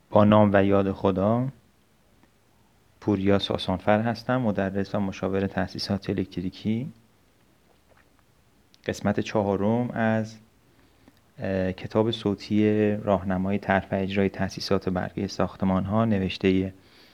با نام و یاد خدا. پوریا ساسانفر هستم، مدرس و مشاور تأسیسات الکتریکی. قسمت چهارم از کتاب صوتی راهنمای طرح و اجرای تأسیسات برقی ساختمان‌ها نوشته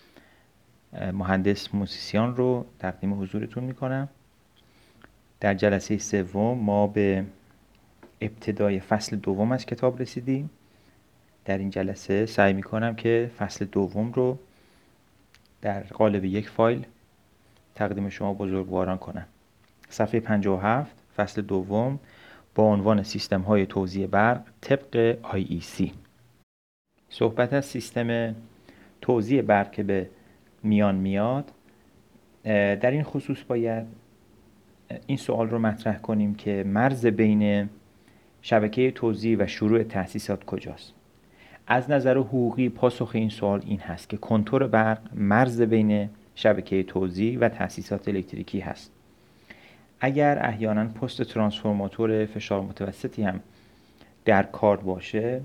مهندس موسیسیان رو تقدیم حضورتون می‌کنم. در جلسه سوم ما به ابتدای فصل دوم از کتاب رسیدیم. در این جلسه سعی می‌کنم که فصل دوم رو در قالب یک فایل تقدیم شما بزرگواران کنم. صفحه 57 فصل دوم با عنوان سیستم های توزیع برق طبق IEC. صحبت از سیستم توزیع برق که به میان میاد، در این خصوص باید این سوال رو مطرح کنیم که مرز بین شبکه توزیع و شروع تأسیسات کجاست؟ از نظر حقوقی پاسخ این سوال این هست که کنتور برق مرز بین شبکه توزیع و تأسیسات الکتریکی هست. اگر احیانا پست ترانسفورماتور فشار متوسطی هم در کار باشه،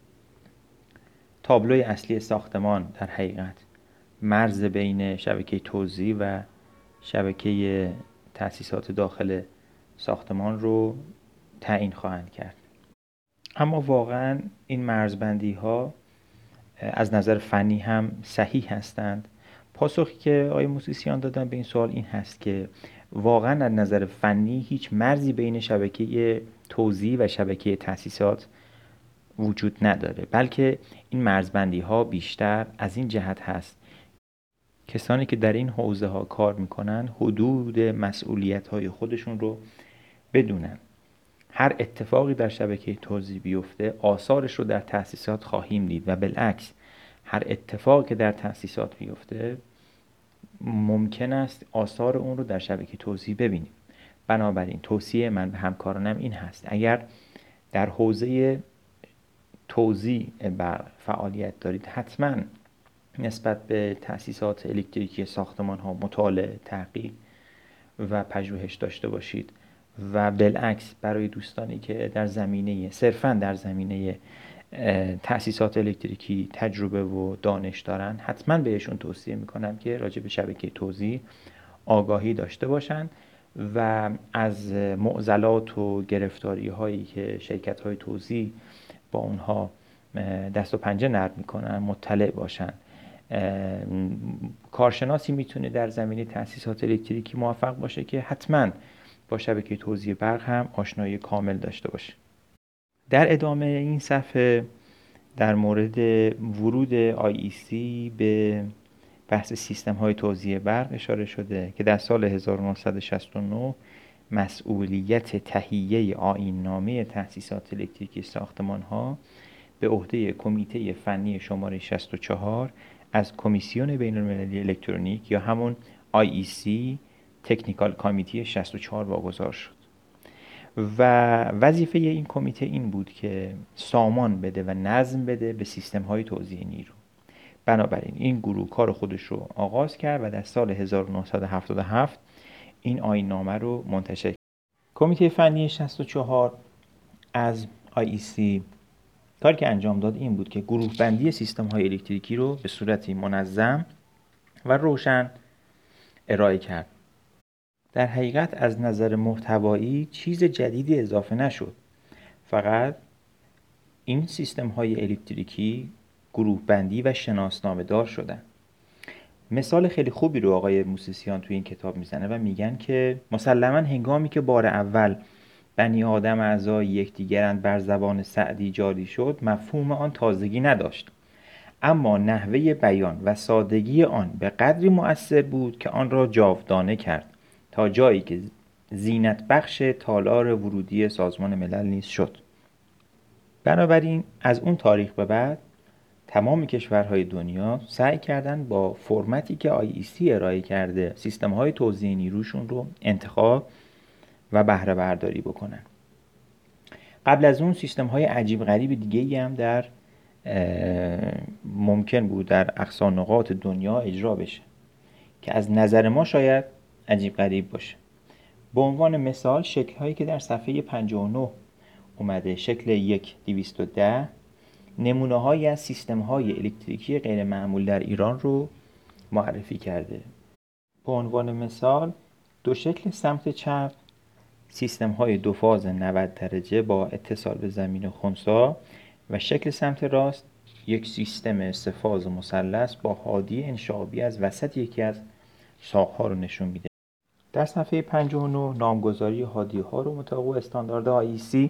تابلوی اصلی ساختمان در حقیقت مرز بین شبکه توزیع و شبکه تأسیسات داخل ساختمان رو تعیین خواهند کرد. اما واقعا این مرزبندی ها از نظر فنی هم صحیح هستند. پاسخی که آقای موسیسیان دادن به این سوال این هست که واقعا از نظر فنی هیچ مرزی بین شبکه توزیع و شبکه تأسیسات وجود نداره، بلکه این مرزبندی ها بیشتر از این جهت هست کسانی که در این حوزه ها کار میکنن حدود مسئولیت های خودشون رو بدونن. هر اتفاقی در شبکه توزیع بیفته آثارش رو در تأسیسات خواهیم دید و بالعکس هر اتفاقی که در تأسیسات بیفته ممکن است آثار اون رو در شبکه توزیع ببینیم. بنابراین توصیه من به همکارانم این هست اگر در حوزه توزیع برق فعالیت دارید حتما نسبت به تأسیسات الکتریکی ساختمان ها مطالعه، تحقیق و پژوهش داشته باشید و بالعکس برای دوستانی که صرفاً در زمینه تأسیسات الکتریکی تجربه و دانش دارن حتما بهشون توصیه میکنم که راجع به شبکه توزیع آگاهی داشته باشن و از معضلات و گرفتاری هایی که شرکت های توزیع با اونها دست و پنجه نرم میکنن مطلع باشن. کارشناسی میتونه در زمینه تأسیسات الکتریکی موفق باشه که حتما با شبکه توزیع برق هم آشنایی کامل داشته باشه. در ادامه این صفحه در مورد ورود IEC به بحث سیستم های توزیع برق اشاره شده که در سال 1969 مسئولیت تهیه آیین‌نامه تأسیسات الکتریکی ساختمان ها به عهده کمیته فنی شماره 64 از کمیسیون بین‌المللی الکترونیک یا همون IEC تکنیکال کمیته 64 واگذار شد و وظیفه این کمیته این بود که سامان بده و نظم بده به سیستم های توزیع نیرو. بنابراین این گروه کار خودش رو آغاز کرد و در سال 1977 این آیین‌نامه رو منتشر کرد. کمیته فنی 64 از IEC کاری که انجام داد این بود که گروه بندی سیستم های الکتریکی رو به صورتی منظم و روشن ارائه کرد. در حقیقت از نظر محتوایی چیز جدیدی اضافه نشد، فقط این سیستم های الکتریکی گروه بندی و شناسنامه دار شدن. مثال خیلی خوبی رو آقای موسیسیان توی این کتاب میزنه و میگن که مسلماً هنگامی که بار اول بنی آدم اعضای یکدیگرند بر زبان سعدی جاری شد مفهوم آن تازگی نداشت، اما نحوه بیان و سادگی آن به قدری مؤثر بود که آن را جاودانه کرد تا جایی که زینت بخش تالار ورودی سازمان ملل نیز شد. بنابراین از اون تاریخ به بعد تمام کشورهای دنیا سعی کردن با فرمتی که IEC ارائه کرده سیستم‌های توزیع نیروشون رو انتخاب و بهره برداری بکنن. قبل از اون سیستم‌های عجیب غریب دیگه‌ای هم ممکن بود در اقصا نقاط دنیا اجرا بشه که از نظر ما شاید عجیب غریب باشه. به عنوان مثال شکل‌هایی که در صفحه 59 اومده، شکل 1 210 نمونه‌هایی از سیستم‌های الکتریکی غیر معمول در ایران رو معرفی کرده. به عنوان مثال دو شکل سمت چپ سیستم‌های دو فاز 90 درجه با اتصال به زمین خنثی و شکل سمت راست یک سیستم سه فاز مثلث با هادی انشعابی از وسط یکی از ساق‌ها رو نشون میده. در صفحه 59 نامگذاری هادی‌ها رو مطابق استاندارد IEC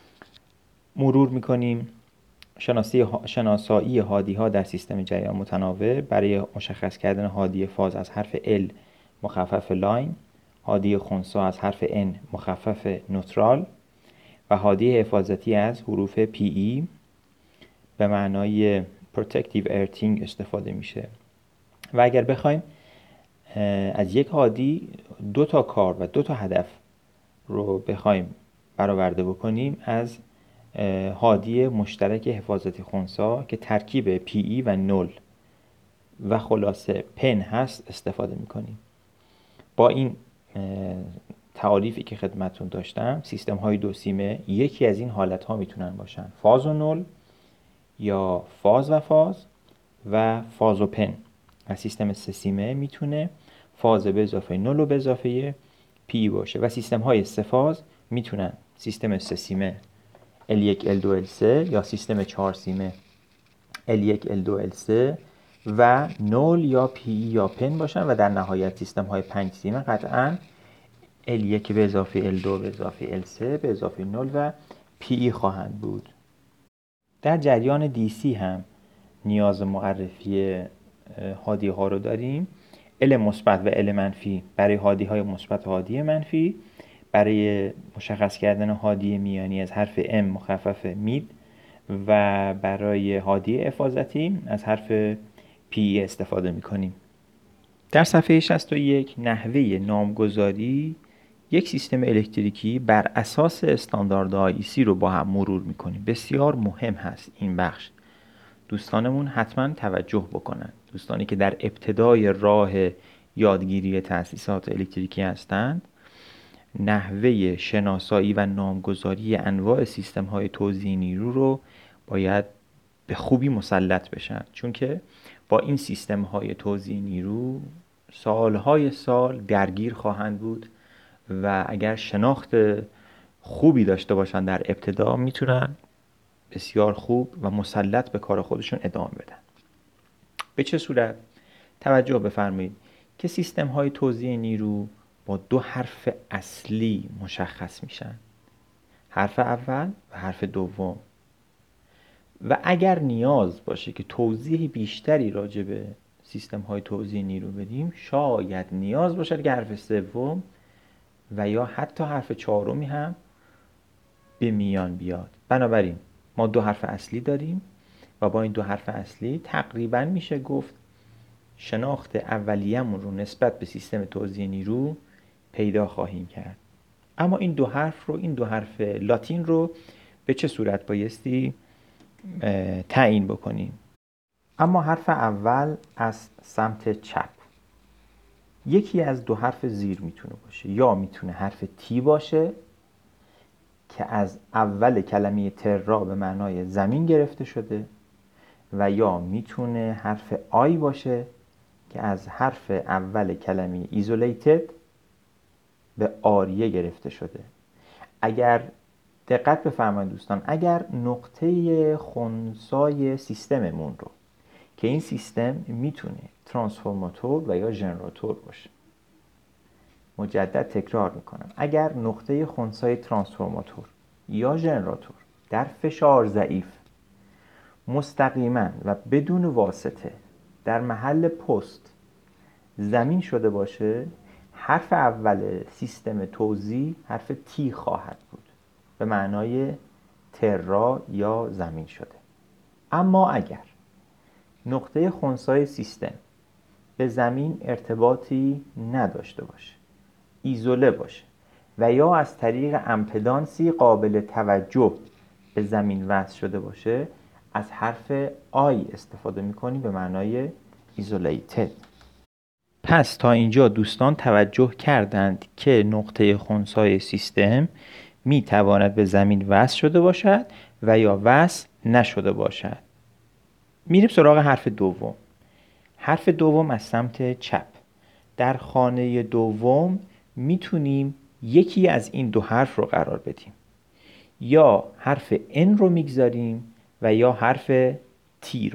مرور می‌کنیم. شناسایی هادی‌ها در سیستم جریان متناوب برای مشخص کردن هادی فاز از حرف L مخفف لاین، هادی خنثی از حرف N مخفف نوترال و هادی حفاظتی از حروف PE به معنای Protective Earthing استفاده میشه. و اگر بخوایم از یک هادی دو تا کار و دو تا هدف رو بخوایم برآورده بکنیم، از هادی مشترک حفاظتی خنثی که ترکیب PE و نول و خلاصه پن هست استفاده میکنیم. با این تعاریفی که خدمتتون داشتم، سیستم های دو سیمه یکی از این حالت ها میتونن باشن: فاز و نول یا فاز و فاز و فاز و پن. و سیستم سه سیمه میتونه فاز به اضافه نول و به اضافه پی باشه و سیستم های سه فاز میتونن سیستم سه سیمه L1 L2 L3 یا سیستم چهار سیمه L1 L2 L3 و نول یا پی یا پن باشن و در نهایت سیستم های 5 سیمه قطعاً L1 به اضافه L2 به اضافه L3 به اضافه نول و پی خواهند بود. در جریان DC هم نیاز معرفی هادی ها رو داریم. L مثبت و L منفی برای هادی های مثبت و هادی منفی، برای مشخص کردن هادی میانی از حرف M مخفف مید و برای هادی حفاظتی از حرف P استفاده میکنیم. در صفحه 61 نحوه نامگذاری یک سیستم الکتریکی بر اساس استاندارد IEC رو با هم مرور میکنیم. بسیار مهم هست این بخش. دوستانمون حتما توجه بکنن. دوستانی که در ابتدای راه یادگیری تأسیسات الکتریکی هستند، نحوه شناسایی و نامگذاری انواع سیستم‌های توزیع نیرو رو باید به خوبی مسلط بشن، چون که با این سیستم‌های توزیع نیرو سالهای سال درگیر خواهند بود و اگر شناخت خوبی داشته باشن در ابتدا میتونن بسیار خوب و مسلط به کار خودشون ادامه بدن. به چه صورت؟ توجه بفرمایید که سیستم‌های توزیع نیرو با دو حرف اصلی مشخص میشن: حرف اول و حرف دوم. و اگر نیاز باشه که توضیح بیشتری راجع به سیستم‌های توزیع نیرو بدیم، شاید نیاز باشه که حرف سوم و یا حتی حرف چهارمی هم به میان بیاد. بنابراین ما دو حرف اصلی داریم و با این دو حرف اصلی تقریبا میشه گفت شناخت اولیه‌مون رو نسبت به سیستم توزیع نیرو پیدا خواهیم کرد. اما این دو حرف لاتین رو به چه صورت بایستی تعیین بکنیم؟ اما حرف اول از سمت چپ یکی از دو حرف زیر میتونه باشه، یا میتونه حرف تی باشه که از اول کلمه ترا به معنای زمین گرفته شده، و یا میتونه حرف آی باشه که از حرف اول کلمه ایزولیتد به آریه گرفته شده. اگر دقت بفرمایید دوستان، اگر نقطه خنثی سیستممون رو که این سیستم میتونه ترانسفورماتور و یا ژنراتور باشه، مجدد تکرار میکنم، اگر نقطه خنثی ترانسفورماتور یا ژنراتور در فشار ضعیف مستقیما و بدون واسطه در محل پست زمین شده باشه، حرف اول سیستم توزیع حرف تی خواهد بود به معنای ترا یا زمین شده. اما اگر نقطه خنثی سیستم به زمین ارتباطی نداشته باشه، ایزوله باشه و یا از طریق امپدانسی قابل توجه به زمین وصل شده باشه، از حرف آی استفاده می‌کنیم به معنای ایزولیتد. پس تا اینجا دوستان توجه کردند که نقطه خنثی سیستم میتواند به زمین وصل شده باشد و یا وصل نشده باشد. میریم سراغ حرف دوم. حرف دوم از سمت چپ. در خانه دوم میتونیم یکی از این دو حرف رو قرار بدیم. یا حرف N رو میگذاریم و یا حرف T رو.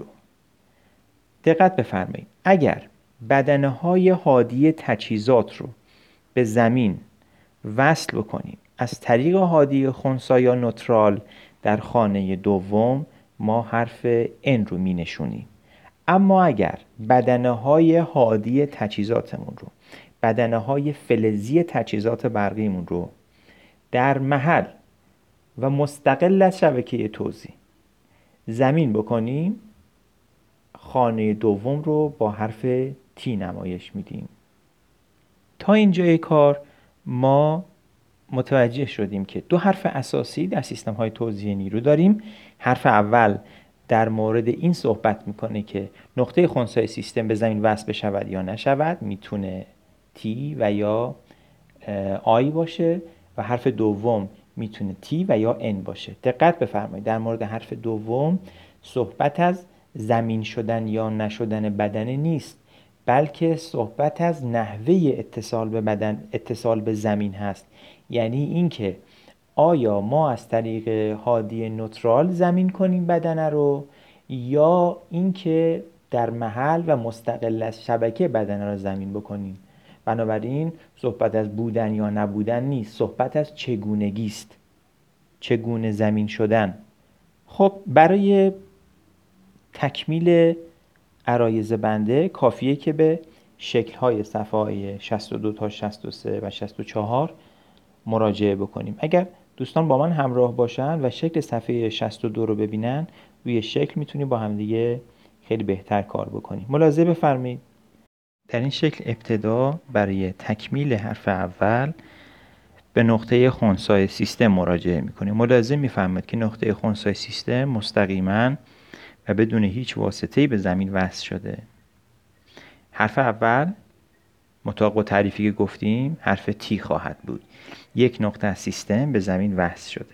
دقت بفرمایید. اگر بدنه‌های هادی تجهیزات رو به زمین وصل بکنیم از طریق هادی خنثی یا نوترال در خانه دوم، ما حرف N رو می نشونیم. اما اگر بدنه‌های هادی تجهیزاتمون رو، بدنه‌های فلزی تجهیزات برقیمون رو در محل و مستقل از شبکه توزیع زمین بکنیم، خانه دوم رو با حرف T نمایش میدیم. تا اینجای کار ما متوجه شدیم که دو حرف اساسی در سیستم های توزیع نیرو داریم. حرف اول در مورد این صحبت میکنه که نقطه خنثی سیستم به زمین وصل بشود یا نشود، میتونه T و یا I باشه، و حرف دوم میتونه T و یا N باشه. دقت بفرمایید، در مورد حرف دوم صحبت از زمین شدن یا نشدن بدنه نیست، بلکه صحبت از نحوه اتصال به بدن، اتصال به زمین هست. یعنی اینکه آیا ما از طریق هادی نوترال زمین کنیم بدنه رو، یا اینکه در محل و مستقل از شبکه بدنه رو زمین بکنیم. بنابراین صحبت از بودن یا نبودن نیست، صحبت از چگونگی است، چگونه زمین شدن. خب برای تکمیل عرایض بنده کافیه که به شکل‌های صفحه‌های 62 تا 63 و 64 مراجعه بکنیم. اگر دوستان با من همراه باشن و شکل صفحه 62 رو ببینن، روی شکل میتونیم با همدیگه خیلی بهتر کار بکنیم. ملاحظه بفرمایید. در این شکل ابتدا برای تکمیل حرف اول به نقطه خنثی سیستم مراجعه میکنیم. ملاحظه میفرمایید که نقطه خنثی سیستم مستقیما و بدون هیچ واسطه‌ای به زمین وصل شده. حرف اول مطابق با تعریفی که گفتیم حرف T خواهد بود. یک نقطه از سیستم به زمین وصل شده.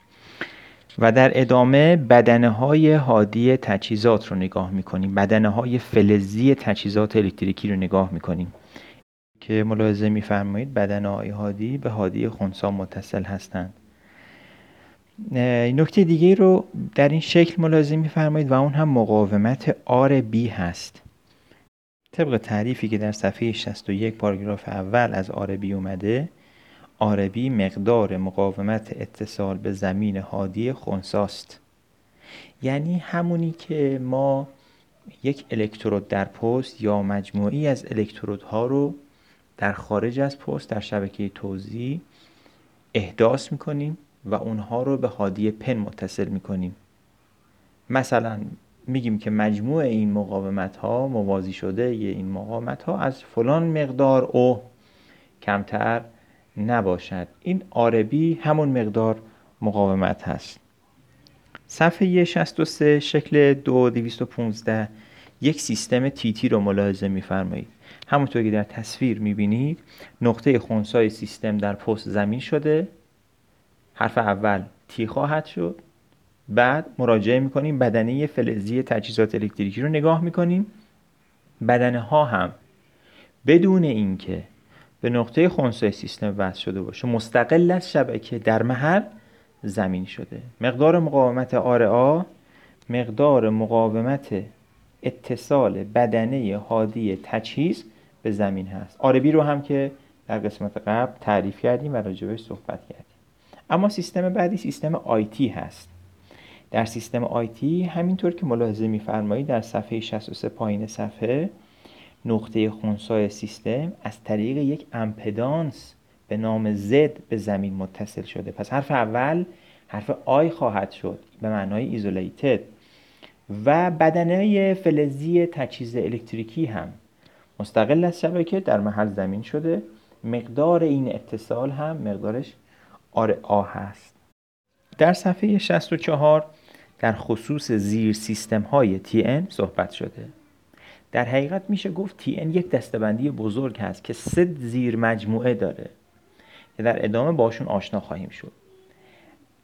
و در ادامه بدنه‌های هادی تجهیزات رو نگاه می‌کنیم. بدنه‌های فلزی تجهیزات الکتریکی رو نگاه می‌کنیم که ملاحظه می‌فرمایید بدنه‌های هادی به هادی خنثی متصل هستند. نکته دیگه رو در این شکل ملاحظه می‌فرمایید و اون هم مقاومت RB هست. طبق تعریفی که در صفحه 61 پاراگراف اول از RB اومده، RB مقدار مقاومت اتصال به زمین هادی خنثی است. یعنی همونی که ما یک الکترود در پست یا مجموعی از الکترودها رو در خارج از پست در شبکه توزیع احداث میکنیم و اونها رو به هادی پن متصل میکنیم. مثلا میگیم که مجموع این مقاومت ها موازی شده ی این مقاومت ها از فلان مقدار او کمتر نباشد. این RB همون مقدار مقاومت هست. صفحه 63 شکل 2215 یک سیستم TT رو ملاحظه می‌فرمایید. همونطور که در تصویر می‌بینید نقطه خنثی سیستم در پست زمین شده. حرف اول T خواهد شد. بعد مراجعه می‌کنیم بدنه فلزی تجهیزات الکتریکی رو نگاه می‌کنیم. بدنه ها هم بدون اینکه به نقطه خنثی سیستم وصل شده باشه مستقل از شبکه در محل زمین شده. مقدار مقاومت RA مقدار مقاومت اتصال بدنه هادی تجهیز به زمین هست. RB رو هم که در قسمت قبل تعریف کردیم و راجبش صحبت کردیم. اما سیستم بعدی سیستم IT هست. در سیستم IT همینطور که ملاحظه می‌فرمایید در صفحه 63 پایین صفحه نقطه خنثی سیستم از طریق یک امپدانس به نام Z به زمین متصل شده. پس حرف اول حرف I خواهد شد به معنای ایزولیتد و بدنه فلزی تجهیز الکتریکی هم مستقل از شبکه در محل زمین شده. مقدار این اتصال هم مقدارش RA هست. در صفحه 64 در خصوص زیر سیستم های TN صحبت شده. در حقیقت میشه گفت TN یک دسته‌بندی بزرگ هست که 3 زیر مجموعه داره که در ادامه باشون آشنا خواهیم شد.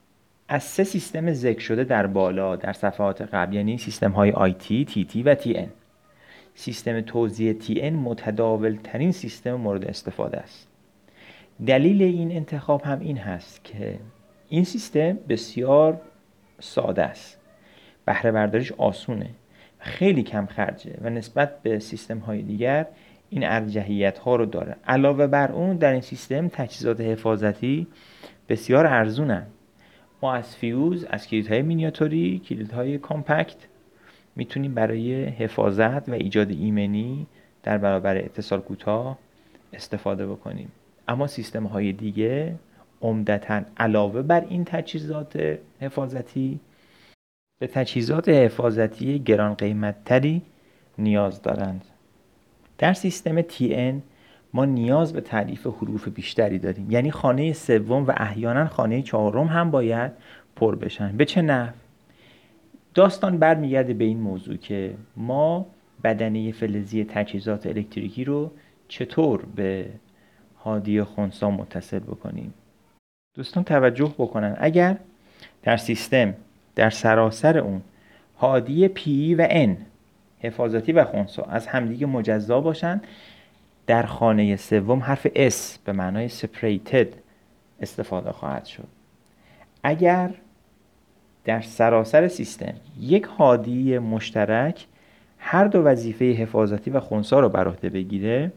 از 3 سیستم ذکر شده در بالا در صفحات قبل، یعنی سیستم های IT، TT و TN، سیستم توزیع TN متداول ترین سیستم مورد استفاده است. دلیل این انتخاب هم این هست که این سیستم بسیار ساده است، بهره برداریش آسونه، خیلی کم خرجه و نسبت به سیستم های دیگر این ارجحیت ها رو داره. علاوه بر اون در این سیستم تجهیزات حفاظتی بسیار ارزونن. ما از فیوز، از کلیدهای مینیاتوری، کلیدهای کامپکت میتونیم برای حفاظت و ایجاد ایمنی در برابر اتصال کوتاه استفاده بکنیم. اما سیستم های دیگه عمدتاً علاوه بر این تجهیزات حفاظتی به تجهیزات حفاظتی گران قیمت تری نیاز دارند. در سیستم TN ما نیاز به تعریف حروف بیشتری داریم، یعنی خانه سوم و احیانا خانه چهارم هم باید پر بشن. به چه نحو؟ داستان برمیگرده به این موضوع که ما بدنه فلزی تجهیزات الکتریکی رو چطور به هادی خنثی متصل بکنیم. دوستان توجه بکنن، اگر در سیستم در سراسر اون هادی P و N حفاظتی و خنثی از همدیگه مجزا باشن، در خانه سوم حرف S به معنای separated استفاده خواهد شد. اگر در سراسر سیستم یک هادی مشترک هر دو وظیفه حفاظتی و خنثی رو بر عهده بگیره،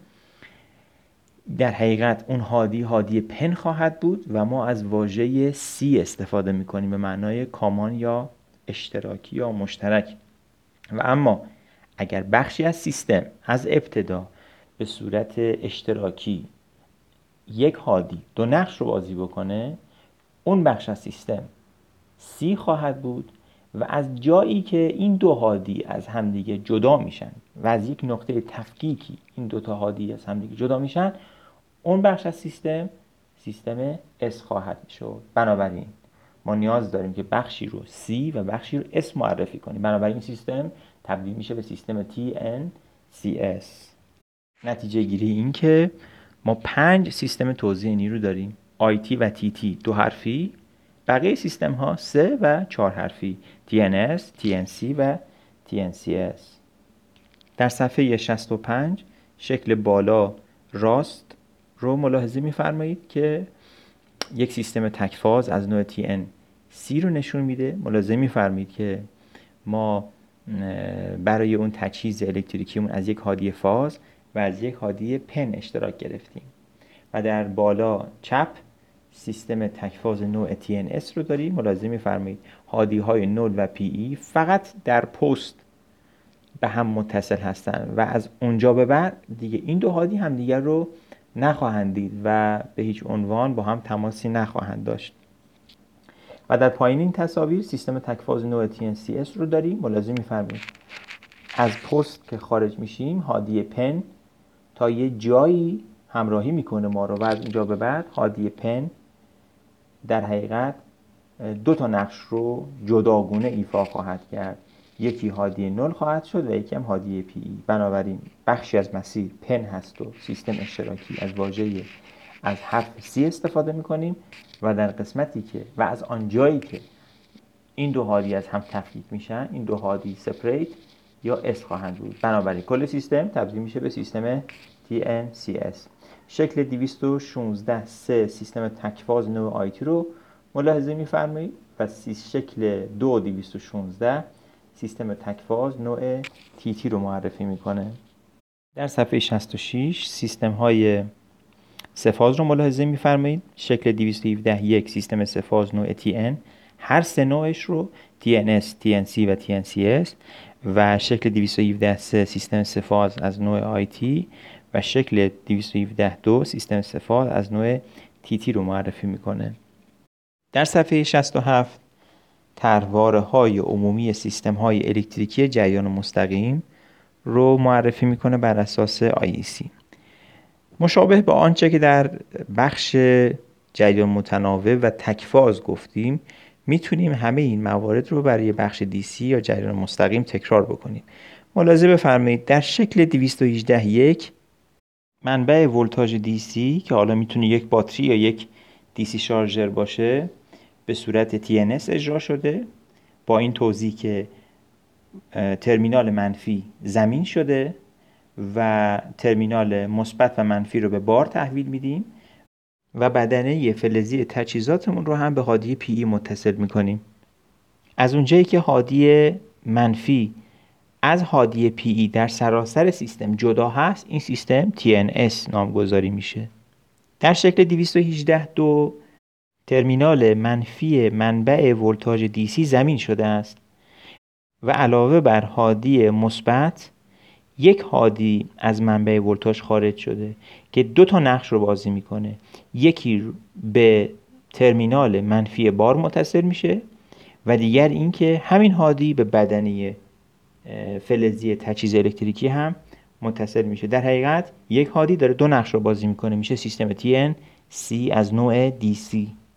در حقیقت اون هادی پن خواهد بود و ما از واژه C استفاده میکنیم به معنای کامان یا اشتراکی یا مشترک. و اما اگر بخشی از سیستم از ابتدا به صورت اشتراکی یک هادی دو نقش رو بازی بکنه، اون بخش از سیستم C خواهد بود و از جایی که این دو هادی از همدیگه جدا میشن و از یک نقطه تفکیکی این دو تا هادی از همدیگه جدا میشن، اون بخش از سیستم S خواهد شد. بنابراین ما نیاز داریم که بخشی رو C و بخشی رو S معرفی کنیم. بنابراین سیستم تبدیل میشه به سیستم TNCS. نتیجه گیری این که ما 5 سیستم توزیع نیرو داریم: IT و TT 2 حرفی، بقیه سیستم ها 3 و 4 حرفی: TNS، TNC و TNCS. در صفحه 65 شکل بالا راست رو ملاحظه می‌فرمایید که یک سیستم تکفاز از نوع TNC رو نشون میده. ملاحظه می‌فرمایید که ما برای اون تجهیز الکتریکیمون از یک هادی فاز و از یک هادی پن اشتراک گرفتیم. و در بالا چپ سیستم تکفاز نوع TNS رو داریم. ملاحظه می‌فرمایید هادی های 0 و PE فقط در پست به هم متصل هستند و از اونجا به بعد دیگه این دو هادی هم دیگر رو نخواهند دید و به هیچ عنوان با هم تماسی نخواهند داشت. و در پایین این تصاویر سیستم تکفاز نوع TNCS رو داریم. ملاحظه می‌فرمایید از پست که خارج میشیم هادی پن تا یه جایی همراهی میکنه ما رو و از اونجا به بعد هادی پن در حقیقت 2 تا نقش رو جداگونه ایفا خواهد کرد. یکی هادی 0 خواهد شد و یکی هم هادی PE. بنابراین بخشی از مسیر پن هست و سیستم اشتراکی از واژه از حرف C استفاده میکنیم و در قسمتی که و از آنجایی که این دو هادی از هم تفکیک میشن، این دو هادی سپریت یا S خواهند بود. بنابراین کل سیستم تبدیل میشه به سیستم TNCS. شکل 216 سیستم تکفاز نوع IT رو ملاحظه می‌فرمایید و شکل 216 سیستم تکفاز نوع TT رو معرفی میکنه. در صفحه 66 سیستم های سه‌فاز رو ملاحظه می‌فرمایید. شکل 217 یک سیستم سه‌فاز نوع TN، هر سه نوعش رو TNS، TNC و TNCS، و شکل 217 سیستم سه‌فاز از نوع IT و شکل 217 سیستم سه‌فاز از نوع TT رو معرفی میکنه. در صفحه 67 طرحواره‌های عمومی سیستم‌های الکتریکی جریان مستقیم رو معرفی میکنه بر اساس IEC. مشابه با آنچه که در بخش جریان متناوب و تکفاز گفتیم، میتونیم همه این موارد رو برای بخش DC یا جریان مستقیم تکرار بکنیم. ملاحظه بفرمایید در شکل 218 یک منبع ولتاژ DC که حالا میتونه یک باتری یا یک DC شارژر باشه به صورت TNS اجرا شده با این توضیح که ترمینال منفی زمین شده و ترمینال مثبت و منفی رو به بار تحویل میدیم و بدنه فلزی تجهیزاتمون رو هم به هادی PE متصل میکنیم. از اونجایی که هادی منفی از هادی PE در سراسر سیستم جدا هست، این سیستم TNS نامگذاری میشه. در شکل 218.2 ترمینال منفی منبع ولتاژ DC زمین شده است و علاوه بر هادی مثبت یک هادی از منبع ولتاژ خارج شده که دو تا نقش رو بازی میکنه. یکی به ترمینال منفی بار متصل میشه و دیگر اینکه همین هادی به بدنه فلزی تجهیز الکتریکی هم متصل میشه. در حقیقت یک هادی داره دو نقش رو بازی میکنه، میشه سیستم TNC از نوع DC.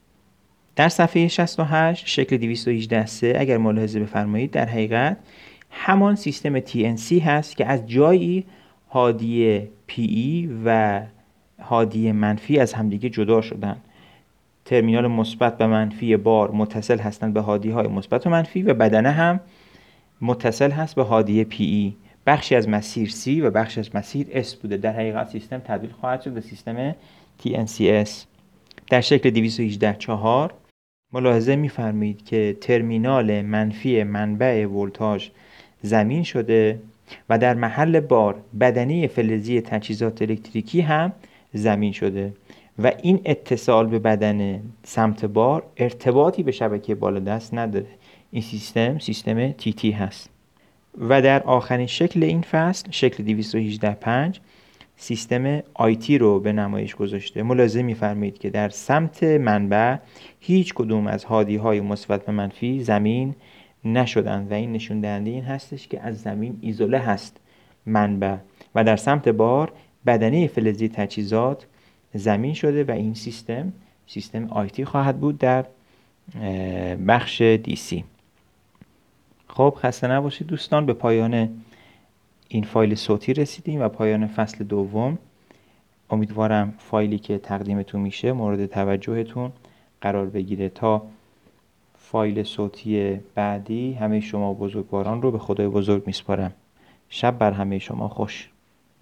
در صفحه 68 شکل 218.3 اگر ملاحظه بفرمایید در حقیقت همان سیستم TNC هست که از جایی هادی PE و هادی منفی از همدیگه جدا شدن. ترمینال مثبت و منفی بار متصل هستند به هادی های مثبت و منفی و بدنه هم متصل هست به هادی PE. بخشی از مسیر C و بخشی از مسیر S بوده. در حقیقت سیستم تبدیل خواهد شد به سیستم TNCS. در شکل 218.4 ملاحظه می‌فرمایید که ترمینال منفی منبع ولتاژ زمین شده و در محل بار بدنه فلزی تجهیزات الکتریکی هم زمین شده و این اتصال به بدنه سمت بار ارتباطی به شبکه بالادست نداره. این سیستم TT هست. و در آخرین شکل این فصل شکل 218.5 سیستم IT رو به نمایش گذاشته. ملاحظه می‌فرمایید که در سمت منبع هیچ کدوم از هادی‌های مثبت و منفی زمین نشدند و این نشون دهنده این هستش که از زمین ایزوله هست منبع و در سمت بار بدنه فلزی تجهیزات زمین شده و این سیستم IT خواهد بود در بخش DC. خب خسته نباشید دوستان، به پایان این فایل صوتی رسیدیم و پایان فصل دوم. امیدوارم فایلی که تقدیمتون میشه مورد توجهتون قرار بگیره. تا فایل صوتی بعدی همه شما بزرگواران رو به خدای بزرگ میسپارم. شب بر همه شما خوش.